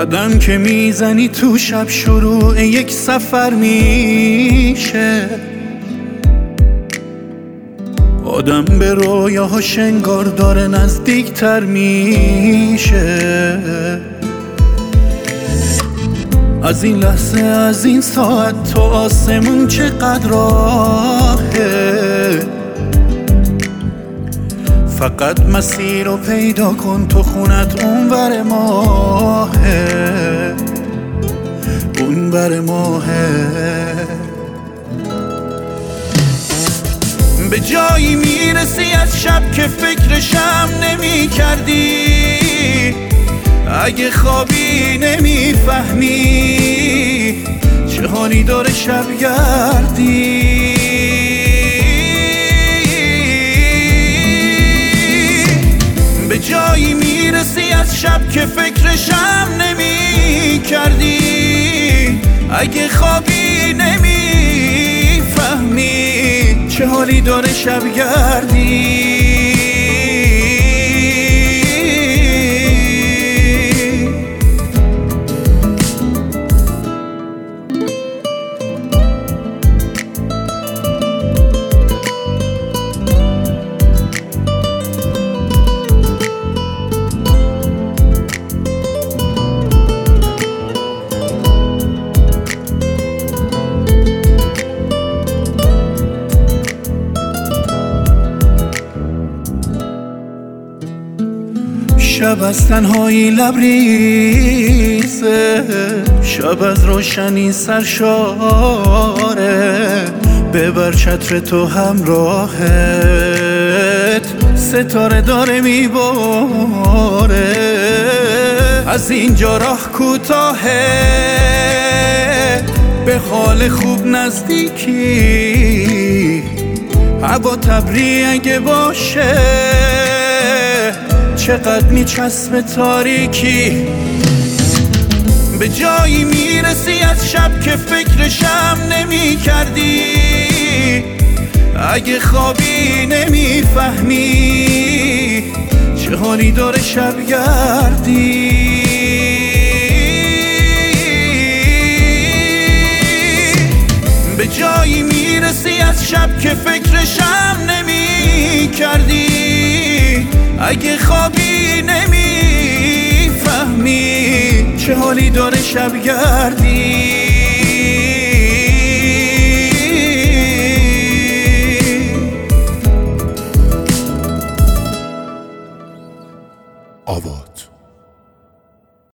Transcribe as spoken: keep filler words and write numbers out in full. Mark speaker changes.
Speaker 1: قدم که میزنی تو شب شروع یک سفر میشه. آدم به رویاهاش انگار داره نزدیکتر میشه. از این لحظه از این ساعت تو آسمون چقدر راهه. فقط مسیر رو پیدا کن، تو خونت اون بر ماهه، اون بر ماهه. به جایی میرسی از شب که فکرشم نمی کردی. اگه خوابی نمیفهمی چه حالی داره شب گردی. به جایی میرسی از شب که فکرشم نمی کردی. اگه خوابی نمیفهمی چه حالی داره شب گردی. شب از تنهایی لبریزه، شب از روشنی سرشاره. ببر چتر تو همراهت، ستاره داره میباره. از اینجا راه کوتاهه، به حال خوب نزدیکی. هوا تبری اگه باشه چقدر میچسبه تاریکی. به جایی میرسی از شب که فکرشم نمی کردی. اگه خوابی نمیفهمی چه حالی داره شب گردی. به جایی میرسی از شب که فکرشم نمی کردی. اگه خوابی نمیفهمی چه حالی داره شب گردی.
Speaker 2: آوات